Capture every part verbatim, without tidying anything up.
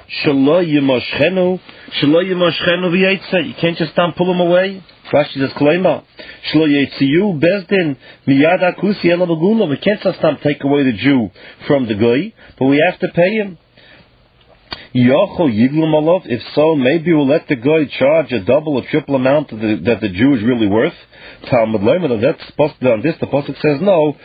Shelo yimoshchenu, shelo yimoshchenu v'yetze. You can't just stop pull him away. Rashi says, Klema, shelo yetziyu bezdin miyad akusi ela begula. We can't just stop take away the Jew from the guy, but we have to pay him. Yochel yiglum alav. If so, maybe we'll let the guy charge a double or triple amount of the, that the Jew is really worth. Talmud Leimer, that's supposed to be on this. The pasuk says no.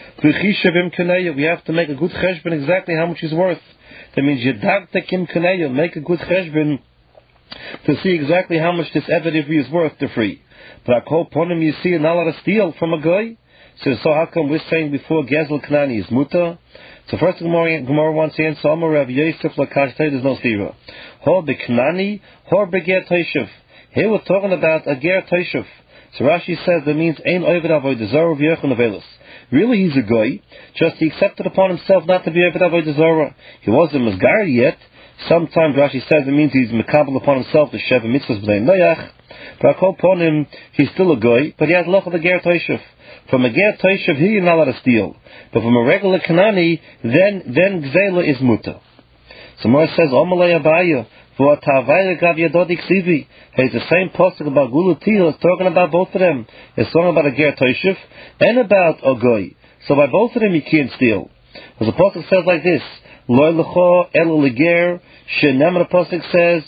We have to make a good cheshbon exactly how much he's worth. That means yedagta kim kaneya, make a good cheshbon to see exactly how much this eved ivri is worth to free. But akol ponim, you see, not allowed to steal from a guy. So, so how come we're saying before Gezel Knani is muta? So first Gemara, Gemara wants to answer, Amar Rav Yosef Lakash, there's no stira. Hor beknani, hor beger toishev. Here we're talking about a ger toishev. So Rashi says that means ein oved avodah zarah v'yochon avelos. Really, he's a guy. Just he accepted upon himself not to be oved avodah zarah. He wasn't masgar yet. Sometimes Rashi says it means he's mekabel upon himself the sheva mitzvahs b'nei noyach. But I call upon him, he's still a guy, but he has loch of the ger toishev. From a ger toishev, he is not allowed to steal. But from a regular kanani, then then gzela is muta. So Mor says, Omalei Abaya, v'atavaya gav yadod iksivi. Hey, it's the same pasuk about Gula Tihil. It's talking about both of them. It's talking about a ger toishev and about a goy. So by both of them you can't steal. Because the pasuk says like this: Lo lecha elo leger. Shenem the pasuk says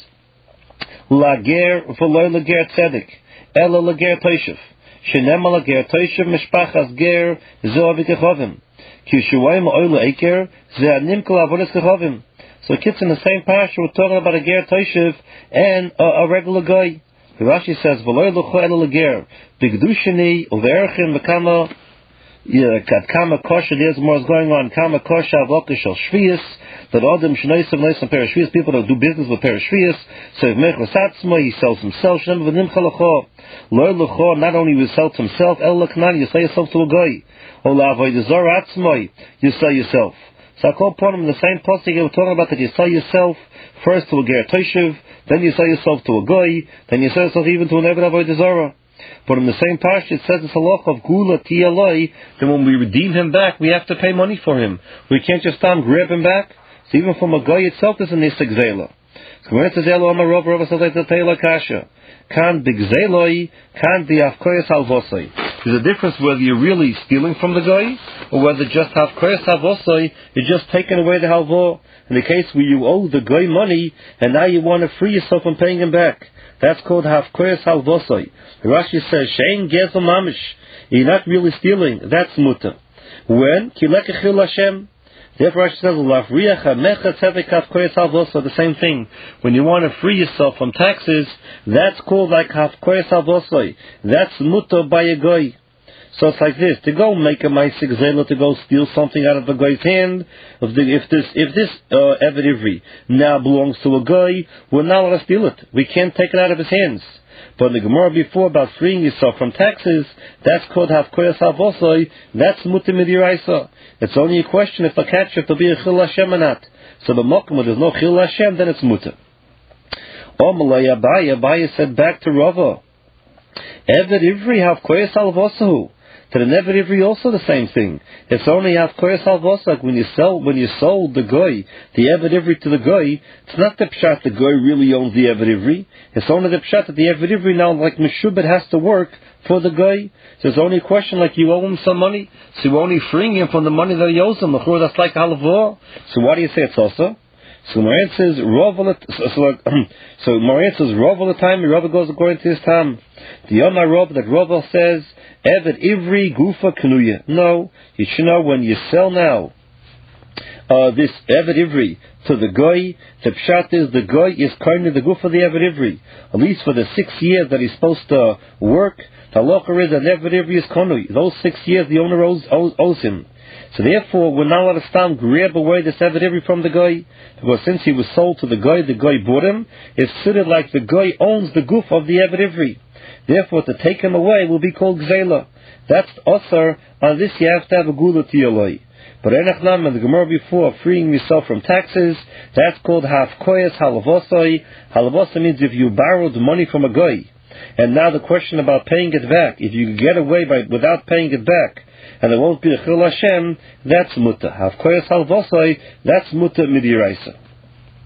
lager v'lo leger tzedek elo leger toishev. Shenem lager toishev mishpachas ger zo v'kechavim. Ki shuayim oil eiker ze anim kol avodas kechavim. So kids in the same parsha we're talking about a ger toishev and a, a regular guy. The Rashi says v'lo lecha elo leger b'gdushini uverchim v'kama. Yeah, kama kosher. There's more is going on. Kama kosher avodah shel shvius. That Adam shnoisim noisim perishvius, people that do business with perishvius. So if mechlas atzma, he sells himself. Shem v'nim chalacha. Lo lecha, not only will sell to himself. El leknani, you sell yourself to a guy. Ola avodah zarah atzma, you sell yourself. So I call upon him in the same pasuk we're talking about that you sell yourself first to a ger toishev, then you sell yourself to a guy, then you sell yourself even to an eved avodah zarah. But in the same parsha it says it's a halach of gula tiyaloi. Then when we redeem him back, we have to pay money for him. We can't just stop grab him back. So even from a guy itself, there's a nisik zela. So when it says elo amar Rav, Rav says like the teila kasha. Kan big zeloi, kan bi afkoyas halvosoi. There's a difference whether you're really stealing from the guy or whether just afkoyas halvosoi, you're just taking away the halvo. In the case where you owe the guy money and now you want to free yourself from paying him back. That's called hafkoyas halvosoi. The Rashi says, Shein gezel mamish. You're not really stealing. That's muta. When? Kilekechil Hashem. Therefore Rashi says, Lavriach hamecha tzedek hafkoyas halvosoi. The same thing. When you want to free yourself from taxes, that's called like hafkoyas halvosoi. That's muta by a goy. So it's like this: to go make a ma'aseh zela, to go steal something out of a guy's hand. If, the, if this if this uh, eved ivri now belongs to a guy, we're not allowed to steal it. We can't take it out of his hands. But in the Gemara before about freeing yourself from taxes, that's called hafkoyas halvosoi. That's muta midiraisa. It's only a question if I catch if there'll be a chil Hashem or not. So the mokum when there's no chil Hashem, then it's muta. Omalei Abaya, Abaya said back to Rava, eved ivri hafkoyas halvosahu. To the Eved Ivri also the same thing. It's only hafkoyas halvos, like when you sell, when you sold the guy, the Eved Ivri to the guy, it's not the pshat the guy really owns the Eved Ivri. It's only the pshat that the Eved Ivri now, like Meshubet, has to work for the guy. So it's only a question like you owe him some money, so you're only freeing him from the money that he owes him. That's like halvor. So why do you say it's also? So Moran says Rav all the so so, so Moran says Rav all the time. Rav goes according to his time. The Yomar Rav that Rav says Eved Ivri Gufa Kanuya. No, you should know when you sell now uh, this Eved Ivri to the guy. The pshat is the guy is kind of the Gufa the Eved Ivri. At least for the six years that he's supposed to work, the halacha is that Eved Ivri is Kanu. Those six years the owner owes, owes, owes him. So therefore, we're not allowed to stand grab away this Eved Ivri from the guy, because since he was sold to the guy, the guy bought him. It's considered like the guy owns the goof of the Eved Ivri. Therefore, to take him away will be called gzela. That's osar. On this, you have to have a gula tiyaloi. But enachnam and the Gemara before, freeing yourself from taxes, that's called hafkoyas halavosoi. Halavosoi means if you borrowed money from a guy, and now the question about paying it back, if you get away by without paying it back, and there won't be a chil Hashem, that's muta. Hafkoyas halvosoi, that's muta midiraisa.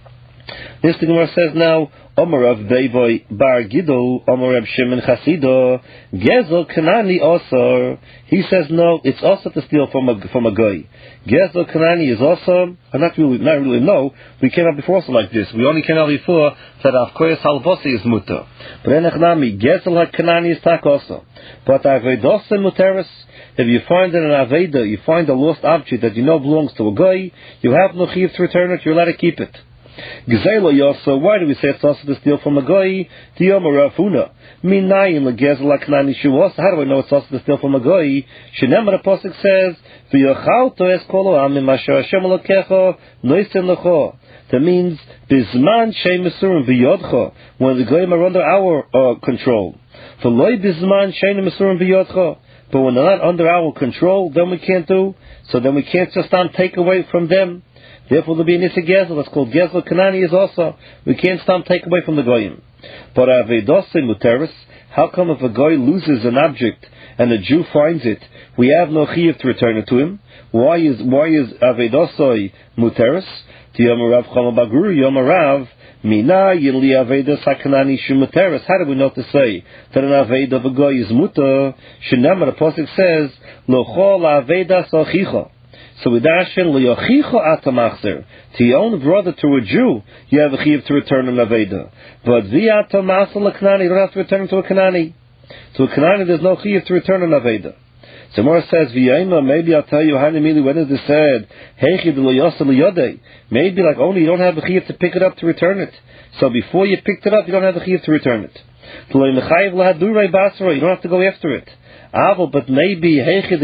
This the Gemara says now, Omer Rav Beivoy Bar Gidol, Omer Reb Shimon Chasido, Gezel Kanani Osar. He says no, it's also to steal from a from a guy. Gezel Kanani is also, I'm not really, not really no. We came out before also like this. We only came out before that Avkoyas Halvosi is mutter. But Enechnami, Gezel Kanani is tak also. But Avedos Muteris. If you find in an Aveda, you find a lost object that you know belongs to a guy, you have no chiyuv to return it, you're allowed to keep it. Gezela Yosa, why do we say it's also to steal from a guy? Diyoma Rafuna. Minayin legezela knani shuos. How do I know it's also to steal from a guy? Shenemar the pasuk says, V'yochalto es kolo am imasher Hashem elokecha noisen lecho. That means bizman shei mesurim v'yodcha, when the goyim are under our uh, control. V'loy bizman shei mesurim v'yodcha. But when they're not under our control, then we can't do. So then we can't just um, take away from them. Therefore, there'll be an Issa Gezel. It's called Gezel Kanani is also. We can't stop take away from the Goyim. But Avedosei Muteris, how come if a Goy loses an object and a Jew finds it, we have no chiyuv to return it to him? Why is why is Avedosei Muteris? Tiyom Rav Chama Baguru Yom Rav Mina Yili Aveda Sakanani Shumuteris. How do we know to say that an Aveda of a Goy is muter? Shenamar the pasuk says Lochol Aveda Salchicha. So with Dashin Leyochicha Atamachzer, to your own brother, to a Jew, you have a chiyuv to return an Aveda. But Viatamasal Kanani, you don't have to return to a Kanani. To a Kanani, there's no chiyuv to return an Aveda. So Mora says, V'yayma, maybe I'll tell you, Hanimili, when is this said? Heichi D'Loyosa L'Yodei. Maybe like only you don't have a chiyuv to pick it up to return it. So before you picked it up, you don't have a chiyuv to return it. T'loi Mechayiv L'Hadurei Basra, you don't have to go after it. But maybe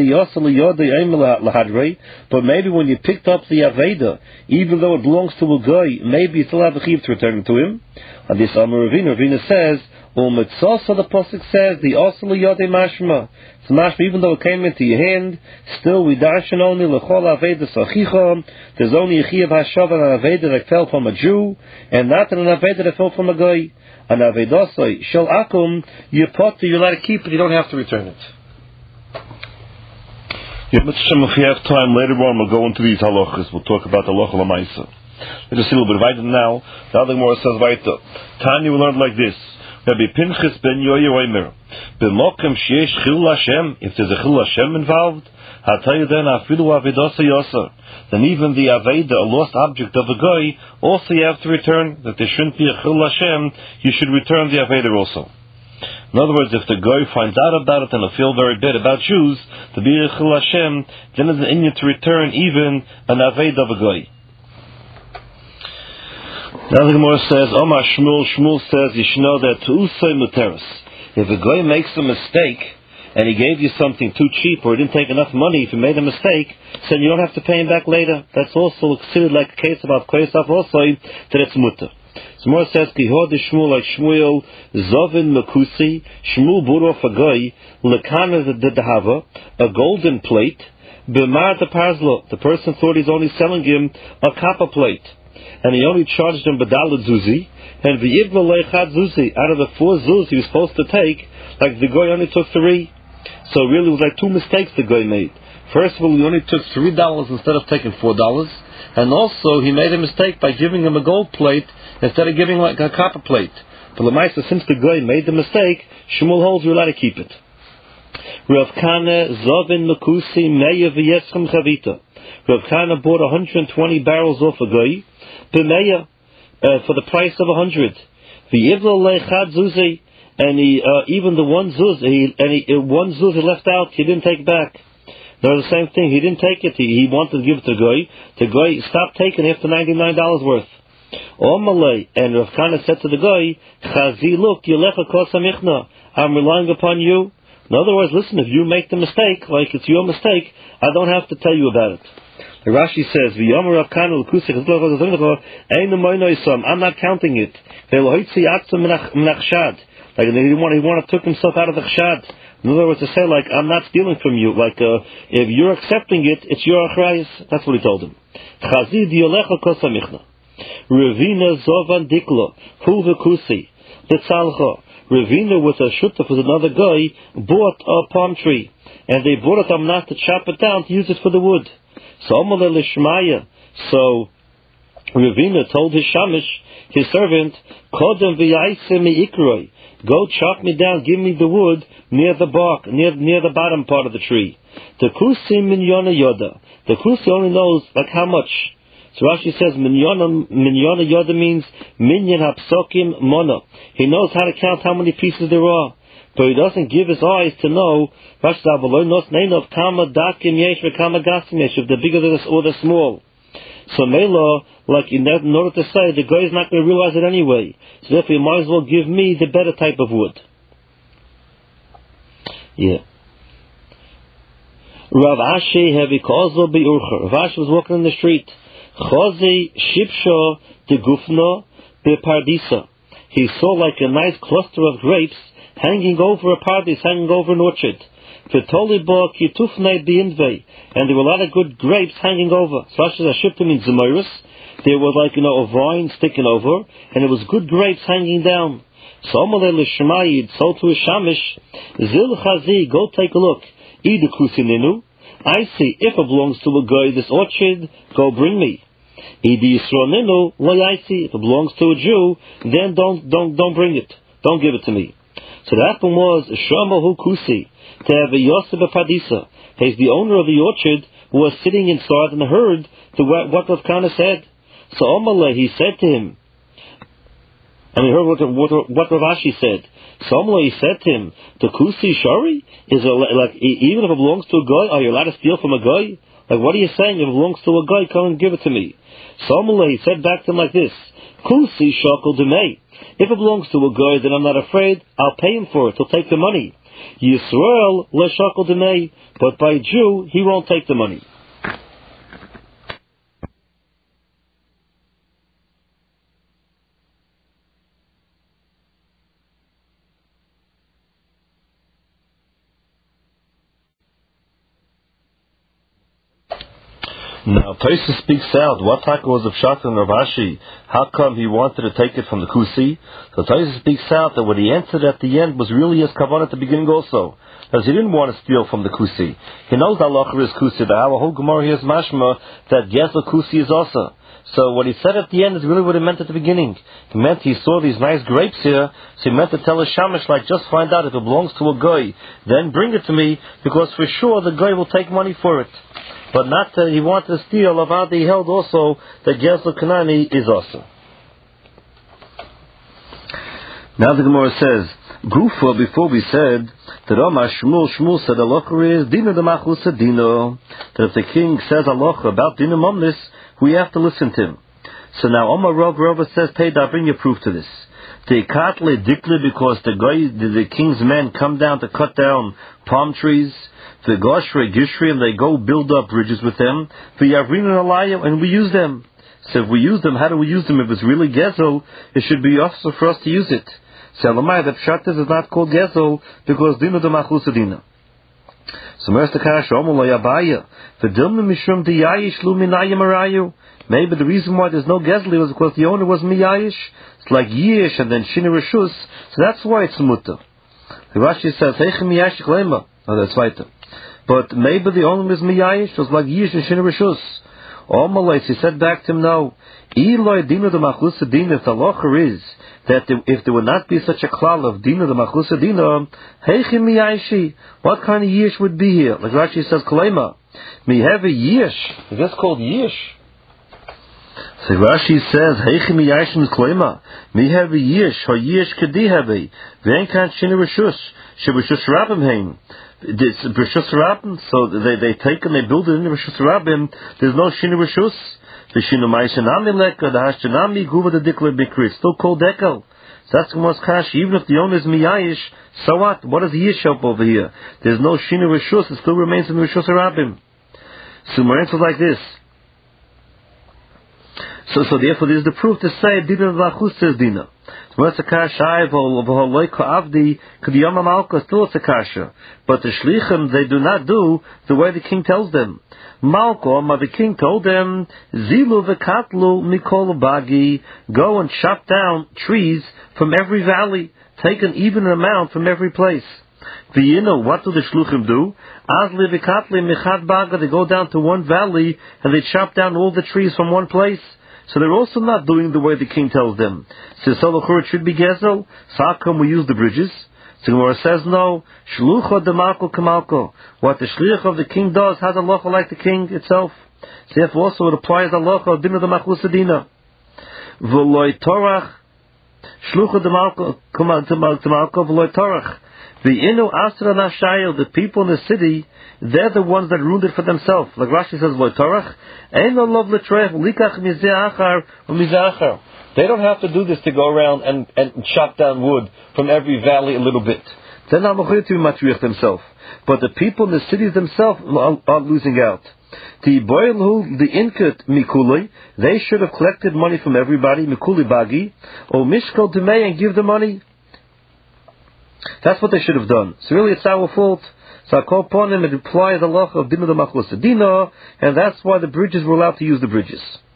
but maybe when you picked up the Aveda, even though it belongs to a guy, maybe you still have a chiyuv to return it to him. And this Amar Ravina, Ravina says, so the pasuk says, the Osel Yodei Mashma. It's mashma, even though it came into your hand, still we darshan only lechol Aveda Sachicha. There's only a chiyuv hashav on an Aveda that fell from a Jew, and not an Aveda that fell from a guy. An Avedosai shel akum, you put, you let it keep it, you don't have to return it. Yeah, but if we have time later on, we'll go into these halachas. We'll talk about the halacha l'maisa. Let's just see a little bit right now. The other Gemara says weiter. Tanya, we learned like this: Rabbi Pinchas ben Yoyer Omer, b'mokem sheyesh chil Hashem. If there's a chil Hashem involved, hatayu then afilu avedosai yoser. Then even the aveda, a lost object of a guy, also you have to return. That there shouldn't be a chil Hashem, you should return the aveda also. In other words, if the guy finds out about it and will feel very bad about Jews, to be a chil Hashem, then there's an inyan to return even an aved of a guy. Now the Gemara says, Omar Shmuel, Shmuel says, you should know that to usay muteris. If a guy makes a mistake, and he gave you something too cheap, or he didn't take enough money, if he made a mistake, so you don't have to pay him back later. That's also considered like a case about Koyasaf also, that it's mutter. So more says, Kihod Shmuel like Shmuel, Zovin Makusi, Shmuel bought off a guy, Lekana the Dahava, a golden plate, Bimar the Parzlo. The person thought he's only selling him a copper plate, and he only charged him Badala Zuzi, and V'yivla Leichad Zuzi, out of the four Zuz he was supposed to take, like the guy only took three. So really it was like two mistakes the guy made. First of all, he only took three dollars instead of taking four dollars, and also he made a mistake by giving him a gold plate instead of giving like a copper plate. But Lamaisa, since the guy made the mistake, Shmuel holds you're allowed to keep it. Rav Kana Zovin Makusi Meya V'Yeschem Chavita. Rav Kana bought one hundred twenty barrels off a guy, B'Meya, uh, for the price of one hundred. V'Yivla Leichad Zuzi, and he, uh, even the one zuz, he, and he, uh, one zuz he left out, he didn't take back. They're the same thing. He didn't take it. He, he wanted to give it to the guy. The guy stopped taking after ninety-nine dollars worth. Omalei, and Rav Kana said to the guy, Chazi, look, Yelecha Kosamichna, I'm relying upon you. In other words, listen, if you make the mistake, like it's your mistake, I don't have to tell you about it. The Rashi says, V'yomer Rav Kana l'kusik, I'm not counting it. Like he didn't want, he wanted to took himself out of the chshad. In other words, to say like, I'm not stealing from you. Like, uh, if you're accepting it, it's your achrayus. That's what he told him. Chazid yolecha kosamichna. Ravina zovan dikla. Hu v'kusi. Tetzalcha. Ravina with a shutaf with another guy bought a palm tree. And they bought it, I'm not to chop it down, to use it for the wood. So, Amalei Lishmaya. So, Ravina told his shamish, his servant, Kodem v'yaise mi ikroi. Go chop me down, give me the wood near the bark, near near the bottom part of the tree. The kusi minyona yoda. The kusi only knows like how much. So Rashi says minyona minyona yoda means minyan hapsokim mona. He knows how to count how many pieces there are, but he doesn't give his eyes to know. Rashi says nos name of kama dakim yesh v'kama gasim yesh. If the bigger or the small. So Mela, like in, that, in order to say, the guy is not going to realize it anyway. So therefore, you might as well give me the better type of wood. Yeah. Rav Ashi heavy kazo be'urcha. Rav Ashi was walking in the street. Chazi shipsha de gufna be'pardisa. He saw like a nice cluster of grapes hanging over a pardis, hanging over an orchard. And there were a lot of good grapes hanging over. So Rashi Shipta means Zemairus. There was like, you know, a vine sticking over, and it was good grapes hanging down. So Amalei l'Shmayid, so to his Shamish, Zil Chazi, go take a look. Ida Kusininu. I see, if it belongs to a guy, this orchard, go bring me. Ida Yisroninu, lo I see, if it belongs to a Jew, then don't, don't, don't bring it. Don't give it to me. So the happen was, Shamahu Kusi. To have a Yosef Padisa. He's the owner of the orchard who was sitting inside and heard the, what Rav Kana said. So Amalei, he said to him, and he heard what, what, what Rav Ashi said. So Amalei, he said to him, the Kusi Shari? Is it like, even if it belongs to a guy, are you allowed to steal from a guy? Like, what are you saying? If it belongs to a guy, come and give it to me. So Amalei, he said back to him like this, Kusi Shakal Demei. If it belongs to a guy, then I'm not afraid, I'll pay him for it, he'll take the money. Yisrael l'shakol demei, but by Jew he won't take the money. Now Tosfos speaks out. What type was of Pshat and Rav Ashi? How come he wanted to take it from the Kusi? So Tosfos speaks out that what he answered at the end was really his kavanah at the beginning also, because he didn't want to steal from the Kusi. He knows that Allah is Kusi. The whole Gemara here is mashma that Gezel Kusi is also. So what he said at the end is really what he meant at the beginning. He meant he saw these nice grapes here, so he meant to tell a shamish like, just find out if it belongs to a guy, then bring it to me, because for sure the guy will take money for it. But not that he wanted to steal. Avadi he held also that Gezel Kanani is also. Now the Gemara says, Gufa, before we said that Omar Shmuel, Shmuel said Alocha is Dina de Machusa Dino. That if the king says Alocha about Dina Momnis, we have to listen to him. So now Omar Rav Rava says, Hey, I'll bring you proof to this. The Katle Dikle, because the guy, the, the king's men come down to cut down palm trees. The Goshre Gishri, and they go build up bridges with them. The Yavrin and Alaya, and we use them. So if we use them, how do we use them? If it's really Gezel, it should be also for us to use it. So Elamai, the Pshat is not called Gezel because Dino de Machusa Dina. So Mersta Kash Omula Yabaya, the Dilma Mishum de Yayish Luminaya Marayu. Maybe the reason why there's no Gezel was because the owner was Miyayish. It's like Yish and then Shini Rishus. So that's why it's Mutta. The Rashi says, Heichem Miyayish Klema. Oh, that's right. But maybe the owner is Miyayish, was like Yish and Shini Rishus. Omalais, he said back to him, no. Eloi Dina de Machusa Dina, if the locher is that if there would not be such a klal of Dina de Machusa Dina, Heichim Miyayishi, what kind of Yish would be here? Like Rashi says, Kalema, me have a Yish. Is this called Yish? So Rashi says, Heichim Miyayish and Kalema, me have a Yish, ha Yish kadi have a, Ven kan Shini Rishus, Shibishus Rabim Haim. It's Rishus Rabim, so they, they take and they build it in Rishus Rabim, there's no Shini Rishus. The Shinumai Shanami Leka, the Hashtanami Guva the Dikler Bikri, still called Dekel. So that's Gemara's Kash, even if the owner is Miyayish, so what? What does the Yish help over here? There's no Shini Rishus, it still remains in Rishus Rabim. So my answer is like this. So, so therefore, there's the proof to say Dina Lachus says Dina. So what's the kasha? Avdi K'diyama Malka still it's a kasha, but the shlichim they do not do the way the king tells them. Malko, the king told them, Zilu v'katlu mikol bagi, go and chop down trees from every valley, take an even amount from every place. V'yino, what do the shluchim do? Azli v'katli michad baga, they go down to one valley and they chop down all the trees from one place. So they're also not doing the way the king tells them. Says it should be gezel. So how come we use the bridges? So Gemara says no. Shlucha de malko kamalko. What the shliach of the king does has a locha like the king itself. So therefore also it applies a locha dina de machlusadina. V'loy torach. Shlucha de malko kamalko v'loy torach. The inu asra nashayil, the people in the city, they're the ones that ruined it for themselves. Like Rashi says, v'loy torach. Ein lo lov l'treich likach mizeh achar u'mizeh achar. They don't have to do this to go around and, and chop down wood from every valley a little bit. They're not going to be matriach themselves. But the people in the cities themselves are, are losing out. The boilhu, the inkut mikuli, they should have collected money from everybody, mikuli bagi, or mishkol demei, and give the money. That's what they should have done. So really it's our fault. So I call upon him and apply the law of dina de machlusadina, and that's why the bridges were allowed to use the bridges.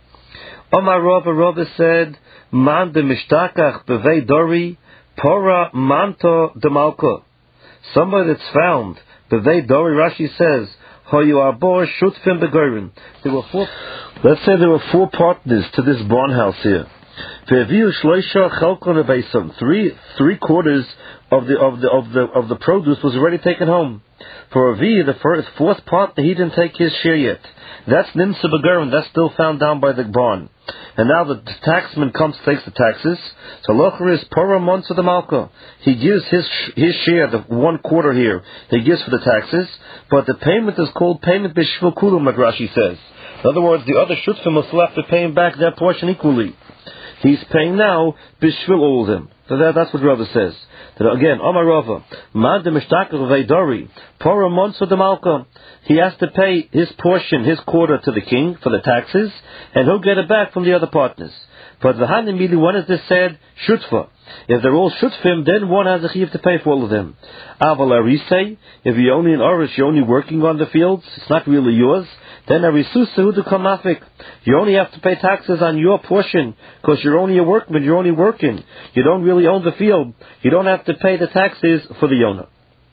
Omar Rava, Rava said, Man de mishtakach bevei dori, pora manto de malko. Somebody that's found, bevei dori, Rashi says, hoyu arbor shutfim begorin. There were four, let's say there were four partners to this barn house here. Ve'aviu shloisha chelkon abeisam. Three, three quarters of the, of the, of the, of the produce was already taken home. For Avi, the first, fourth partner, he didn't take his share yet. That's nimsa begorin, that's still found down by the barn. And now the taxman comes, takes the taxes. So locher is pora monsa de malka. He gives his his share, the one quarter here, he gives for the taxes. But the payment is called payment b'shvil kulum, like Rashi says. In other words, the other shutfim will still have to pay him back their portion equally. He's paying now b'shvil all of them. So that, that's what Rava says. That again, Omar Rava, man de mishtakav veidori, pora monsa de malka. He has to pay his portion, his quarter to the king for the taxes, and he'll get it back from the other partners. But the Hanimili, one is this said, shutfa. If they're all shutfim, then one has a chiv to pay for all of them. Aval arisei, if you're only in Orish, you're only working on the fields, it's not really yours, then arisusa hu kamafik. You only have to pay taxes on your portion, because you're only a workman, you're only working. You don't really own the field. You don't have to pay the taxes for the owner.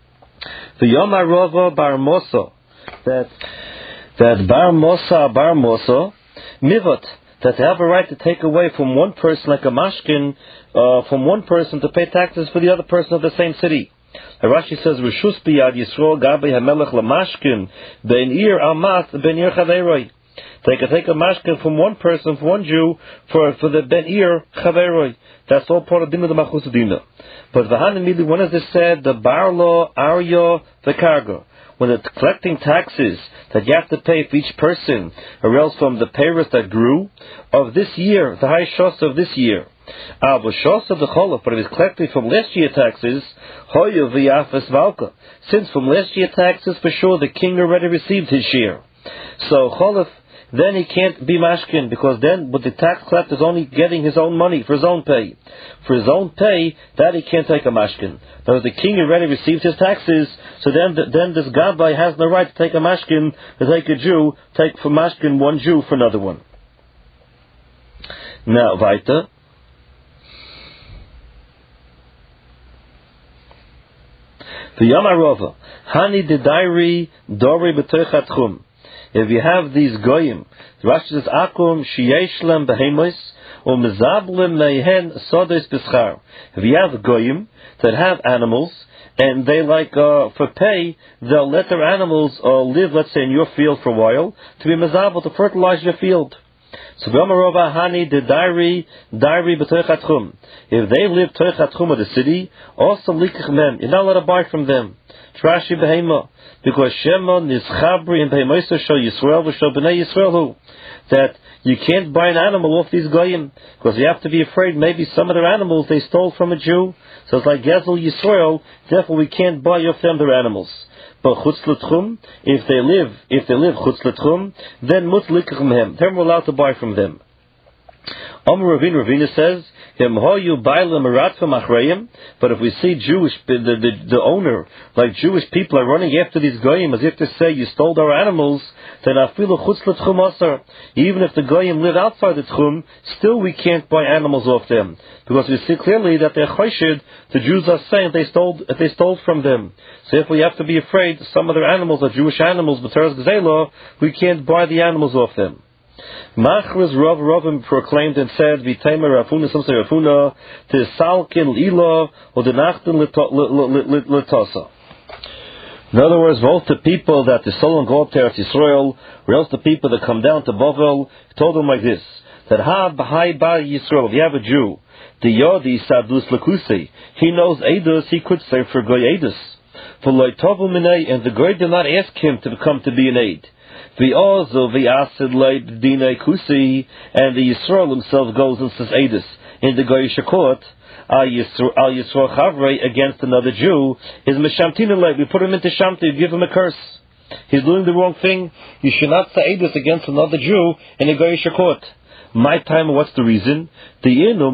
The Yomar Rava Bar Mosa, that that Bar Mosa, Bar Mosa, Mivot, that they have a right to take away from one person, like a mashkin, uh, from one person to pay taxes for the other person of the same city. The Rashi says, Rishus biyad Yisrael gabi hamelech lamashkin ben ir almat ben ir chaveroi. They can take a mashkin from one person, from one Jew, for for the ben ir chaveroi. That's all part of Dina de Machlusadina. But the Hanimili, when is this said, the barlo, aryo, the cargo. When it's collecting taxes that you have to pay for each person, or else from the payers that grew of this year, the high shos of this year. Ah, but shos of the cholaf, but it is collecting from last year taxes, hoyu v'yafes valka. Since from last year taxes, for sure the king already received his share. So cholaf, then he can't be mashkin, because then with the tax collector is only getting his own money for his own pay. For his own pay, that he can't take a mashkin. But the king already received his taxes, so then then this gabbai has no right to take a mashkin, to take a Jew, take for mashkin one Jew for another one. Now, weiter. The Yamarova, Hani de Dairi Dori B'Techat Chum. If you have these goyim, Rashi says, Akum sheyeshlem behemois, or mezablim mehen sodes b'schar. If you have goyim that have animals, and they like, uh, for pay, they'll let their animals uh, live, let's say, in your field for a while, to be mezabel, to fertilize your field. So Gomarova Hani de Dairi Dairi B'Techat Chum. If they live Techat Chum of the city, also likach mem, you're not allowed to buy from them. Trashi behema, because Shema nischabri and behemoisa shel Yisrael v'shel b'nei Yisrael hu, that you can't buy an animal off these goyim, because you have to be afraid maybe some of their animals they stole from a Jew. So it's like Gezel Yisrael, therefore we can't buy off them their animals. But chutz l'tchum, if they live, if they live chutz l'tchum, then mut likach mehem, then we're allowed to buy from them. Amar Ravina, Ravina says, but if we see Jewish, the, the, the owner, like Jewish people are running after these goyim as if to say, you stole our animals, then afilu chutz l'tchum asar. Even if the goyim live outside the tchum, still we can't buy animals off them. Because we see clearly that they're choshid, the Jews are saying they stole, they stole from them. So if we have to be afraid, some of their animals are Jewish animals, but Teres Gzela, we can't buy the animals off them. Machris Rav Ravim proclaimed and said, V'teimer Rafuna, some say Rafuna, Tisalkin L'ilov, or Denachten L'tosa. In other words, both the people that the Solon go up to Eretz Yisrael, or else the people that come down to Bavel, he told them like this, that Ha B'hai Ba Yisrael, if you have a Jew, the Yodi Sadus Lakusi, he knows Eidos, he could say for Goy Eidos. For Loitovu Minei, and the Goy did not ask him to come to be an aid. V'ozo v'asid leid Dinei Kusi, and the Yisrael himself goes and says Eidos. In the Goy Shakot, Al Yisrael Chavrei against another Jew is Meshamtina leid. We put him into Shamti, we give him a curse. He's doing the wrong thing. You should not say Eidos against another Jew in the Goy Shakot. My time, what's the reason? The Inum